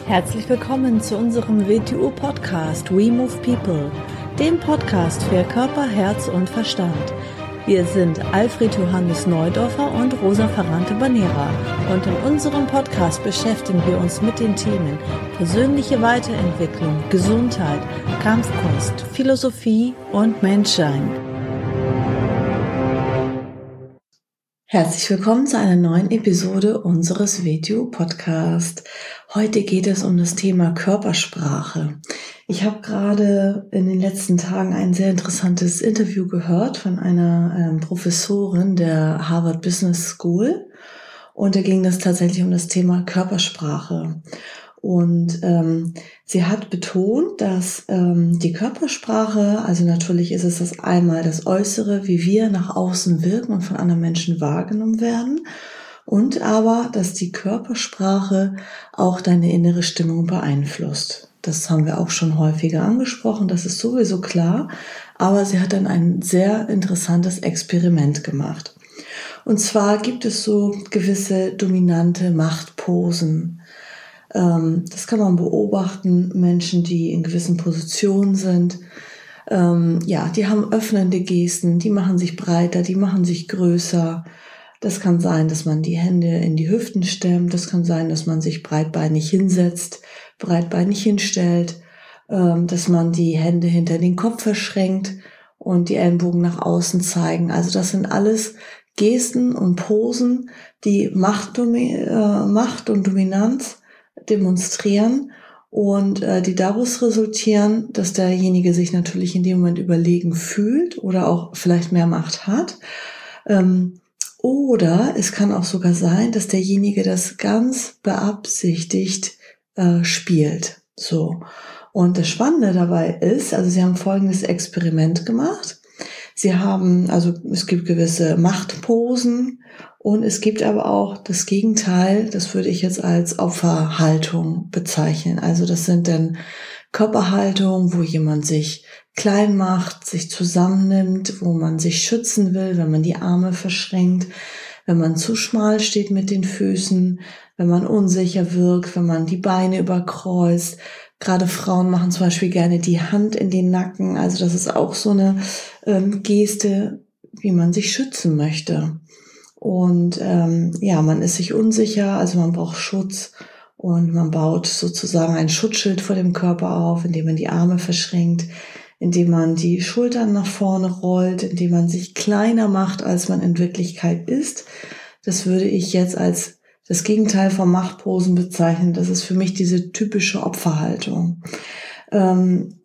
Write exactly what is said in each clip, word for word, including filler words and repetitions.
Herzlich willkommen zu unserem W T U-Podcast We Move People, dem Podcast für Körper, Herz und Verstand. Wir sind Alfred Johannes Neudorfer und Rosa Ferrante-Banera und in unserem Podcast beschäftigen wir uns mit den Themen persönliche Weiterentwicklung, Gesundheit, Kampfkunst, Philosophie und Menschsein. Herzlich willkommen zu einer neuen Episode unseres W T U-Podcast. Heute geht es um das Thema Körpersprache. Ich habe gerade in den letzten Tagen ein sehr interessantes Interview gehört von einer ähm, Professorin der Harvard Business School und da ging es tatsächlich um das Thema Körpersprache. Und ähm, sie hat betont, dass ähm, die Körpersprache, also natürlich ist es das einmal das Äußere, wie wir nach außen wirken und von anderen Menschen wahrgenommen werden, und aber, dass die Körpersprache auch deine innere Stimmung beeinflusst. Das haben wir auch schon häufiger angesprochen, das ist sowieso klar, aber sie hat dann ein sehr interessantes Experiment gemacht. Und zwar gibt es so gewisse dominante Machtposen. Das kann man beobachten, Menschen, die in gewissen Positionen sind, ähm, ja, die haben öffnende Gesten, die machen sich breiter, die machen sich größer. Das kann sein, dass man die Hände in die Hüften stemmt, das kann sein, dass man sich breitbeinig hinsetzt, breitbeinig hinstellt, ähm, dass man die Hände hinter den Kopf verschränkt und die Ellenbogen nach außen zeigen. Also das sind alles Gesten und Posen, die Macht, äh, Macht und Dominanz demonstrieren und äh, die daraus resultieren, dass derjenige sich natürlich in dem Moment überlegen fühlt oder auch vielleicht mehr Macht hat. Ähm, oder es kann auch sogar sein, dass derjenige das ganz beabsichtigt äh, spielt. So. Und das Spannende dabei ist, also sie haben folgendes Experiment gemacht. Sie haben, also es gibt gewisse Machtposen und es gibt aber auch das Gegenteil, das würde ich jetzt als Opferhaltung bezeichnen. Also das sind dann Körperhaltungen, wo jemand sich klein macht, sich zusammennimmt, wo man sich schützen will, wenn man die Arme verschränkt, wenn man zu schmal steht mit den Füßen, wenn man unsicher wirkt, wenn man die Beine überkreuzt. Gerade Frauen machen zum Beispiel gerne die Hand in den Nacken. Also das ist auch so eine ähm, Geste, wie man sich schützen möchte. Und ähm, ja, man ist sich unsicher, also man braucht Schutz und man baut sozusagen ein Schutzschild vor dem Körper auf, indem man die Arme verschränkt, indem man die Schultern nach vorne rollt, indem man sich kleiner macht, als man in Wirklichkeit ist. Das würde ich jetzt als das Gegenteil von Machtposen bezeichnen. Das ist für mich diese typische Opferhaltung. Ähm,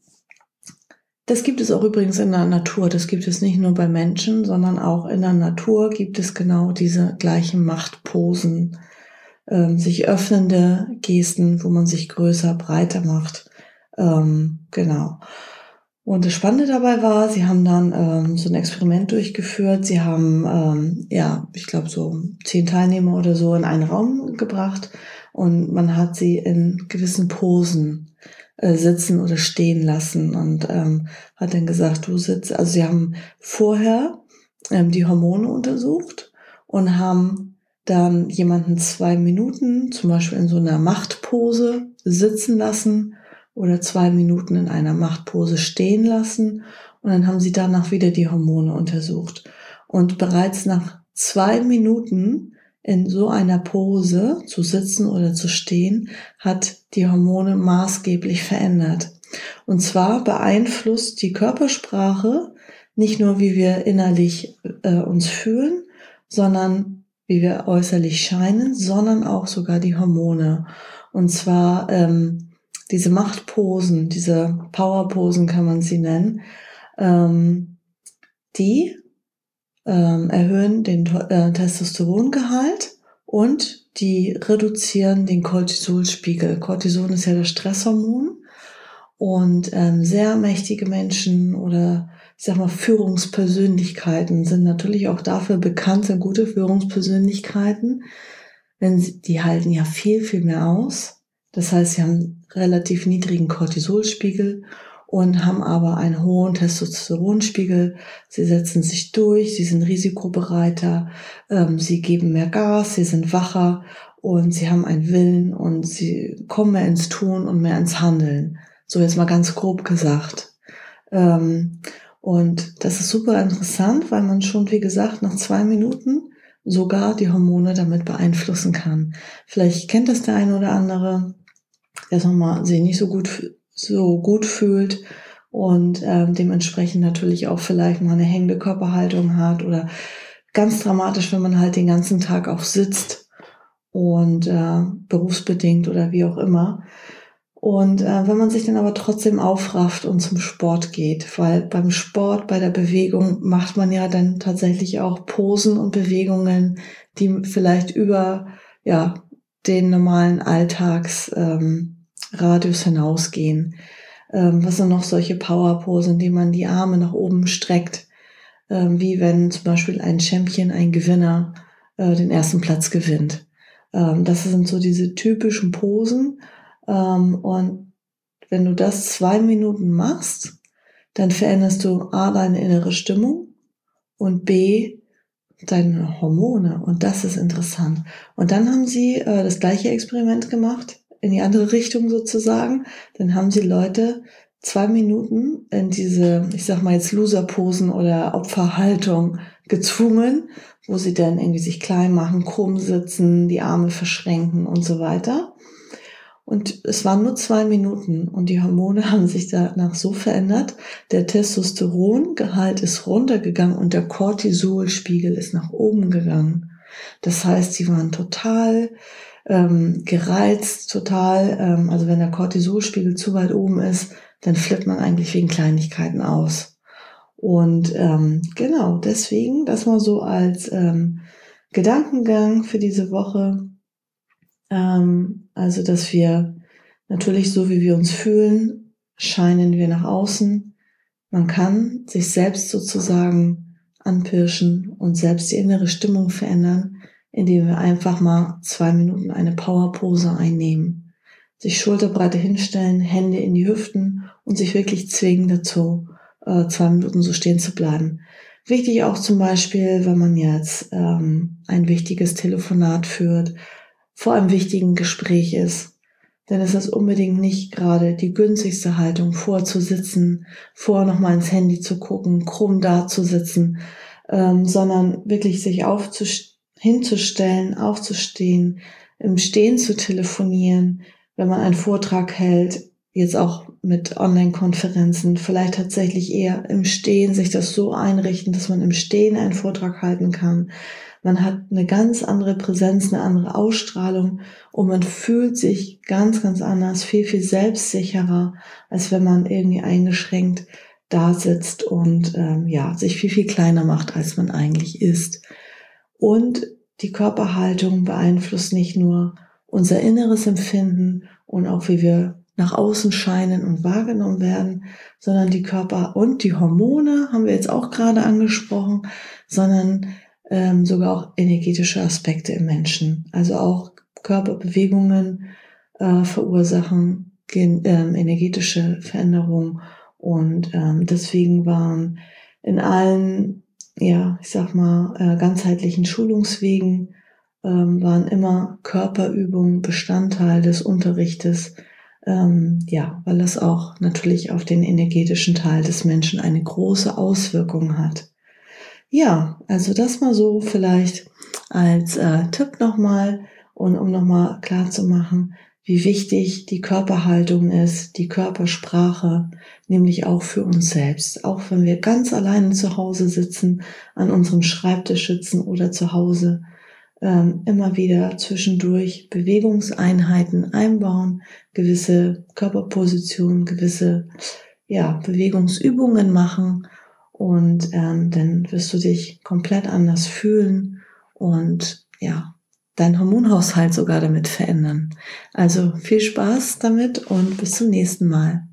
das gibt es auch übrigens in der Natur. Das gibt es nicht nur bei Menschen, sondern auch in der Natur gibt es genau diese gleichen Machtposen. Ähm, sich öffnende Gesten, wo man sich größer, breiter macht. Ähm, genau. Und das Spannende dabei war, sie haben dann ähm, so ein Experiment durchgeführt. Sie haben, ähm, ja, ich glaube so zehn Teilnehmer oder so in einen Raum gebracht und man hat sie in gewissen Posen äh, sitzen oder stehen lassen und ähm, hat dann gesagt, du sitzt, also sie haben vorher ähm, die Hormone untersucht und haben dann jemanden zwei Minuten zum Beispiel in so einer Machtpose sitzen lassen oder zwei Minuten in einer Machtpose stehen lassen und dann haben sie danach wieder die Hormone untersucht. Und bereits nach zwei Minuten in so einer Pose zu sitzen oder zu stehen, hat die Hormone maßgeblich verändert. Und zwar beeinflusst die Körpersprache nicht nur, wie wir innerlich äh, uns fühlen, sondern wie wir äußerlich scheinen, sondern auch sogar die Hormone. Und zwar ähm, diese Machtposen, diese Powerposen kann man sie nennen, ähm, die ähm, erhöhen den äh, Testosterongehalt und die reduzieren den Cortisolspiegel. Cortisol ist ja das Stresshormon und ähm, sehr mächtige Menschen oder ich sag mal Führungspersönlichkeiten sind natürlich auch dafür bekannt, sind gute Führungspersönlichkeiten, wenn sie, die halten ja viel, viel mehr aus. Das heißt, sie haben relativ niedrigen Cortisolspiegel und haben aber einen hohen Testosteronspiegel. Sie setzen sich durch, sie sind risikobereiter, ähm, sie geben mehr Gas, sie sind wacher und sie haben einen Willen und sie kommen mehr ins Tun und mehr ins Handeln. So jetzt mal ganz grob gesagt. Ähm, und das ist super interessant, weil man schon, wie gesagt, nach zwei Minuten sogar die Hormone damit beeinflussen kann. Vielleicht kennt das der eine oder andere, der es nochmal sich nicht so gut, so gut fühlt und ähm, dementsprechend natürlich auch vielleicht mal eine hängende Körperhaltung hat oder ganz dramatisch, wenn man halt den ganzen Tag auch sitzt und äh, berufsbedingt oder wie auch immer. Und äh, wenn man sich dann aber trotzdem aufrafft und zum Sport geht, weil beim Sport, bei der Bewegung macht man ja dann tatsächlich auch Posen und Bewegungen, die vielleicht über ja den normalen Alltagsradius ähm, Radius hinausgehen. Ähm, was sind noch solche Powerposen, indem man die Arme nach oben streckt, ähm, wie wenn zum Beispiel ein Champion, ein Gewinner äh, den ersten Platz gewinnt. Ähm, das sind so diese typischen Posen. Ähm, und wenn du das zwei Minuten machst, dann veränderst du A, deine innere Stimmung und B, deine Hormone. Und das ist interessant. Und dann haben sie äh, das gleiche Experiment gemacht, in die andere Richtung sozusagen. Dann haben sie Leute zwei Minuten in diese, ich sag mal jetzt Loser-Posen oder Opferhaltung gezwungen, wo sie dann irgendwie sich klein machen, krumm sitzen, die Arme verschränken und so weiter. Und es waren nur zwei Minuten und die Hormone haben sich danach so verändert, der Testosterongehalt ist runtergegangen und der Cortisolspiegel ist nach oben gegangen. Das heißt, sie waren total ähm, gereizt, total, ähm, also wenn der Cortisolspiegel zu weit oben ist, dann flippt man eigentlich wegen Kleinigkeiten aus. Und ähm, genau, deswegen, das mal so als ähm, Gedankengang für diese Woche. Ähm, also, dass wir natürlich so, wie wir uns fühlen, scheinen wir nach außen. Man kann sich selbst sozusagen anpirschen und selbst die innere Stimmung verändern, indem wir einfach mal zwei Minuten eine Powerpose einnehmen. Sich schulterbreite hinstellen, Hände in die Hüften und sich wirklich zwingen dazu, äh, zwei Minuten so stehen zu bleiben. Wichtig auch zum Beispiel, wenn man jetzt ähm, ein wichtiges Telefonat führt, vor einem wichtigen Gespräch ist, dann ist das unbedingt nicht gerade die günstigste Haltung, vorzusitzen, vor nochmal ins Handy zu gucken, krumm dazusitzen, ähm, sondern wirklich sich aufzust- hinzustellen, aufzustehen, im Stehen zu telefonieren, wenn man einen Vortrag hält, jetzt auch mit Online-Konferenzen, vielleicht tatsächlich eher im Stehen, sich das so einrichten, dass man im Stehen einen Vortrag halten kann. Man hat eine ganz andere Präsenz, eine andere Ausstrahlung und man fühlt sich ganz, ganz anders, viel, viel selbstsicherer, als wenn man irgendwie eingeschränkt da sitzt und ähm, ja, sich viel, viel kleiner macht, als man eigentlich ist. Und die Körperhaltung beeinflusst nicht nur unser inneres Empfinden und auch wie wir nach außen scheinen und wahrgenommen werden, sondern die Körper und die Hormone haben wir jetzt auch gerade angesprochen, sondern ähm, sogar auch energetische Aspekte im Menschen. Also auch Körperbewegungen äh, verursachen gen- ähm, energetische Veränderungen und ähm, deswegen waren in allen, ja, ich sag mal, äh, ganzheitlichen Schulungswegen ähm, waren immer Körperübungen Bestandteil des Unterrichtes, ähm, ja, weil es auch natürlich auf den energetischen Teil des Menschen eine große Auswirkung hat. Ja, also das mal so vielleicht als äh, Tipp nochmal und um nochmal klar zu machen, wie wichtig die Körperhaltung ist, die Körpersprache, nämlich auch für uns selbst. Auch wenn wir ganz alleine zu Hause sitzen, an unserem Schreibtisch sitzen oder zu Hause, ähm, immer wieder zwischendurch Bewegungseinheiten einbauen, gewisse Körperpositionen, gewisse ja, Bewegungsübungen machen und ähm, dann wirst du dich komplett anders fühlen und ja, dein Hormonhaushalt sogar damit verändern. Also viel Spaß damit und bis zum nächsten Mal.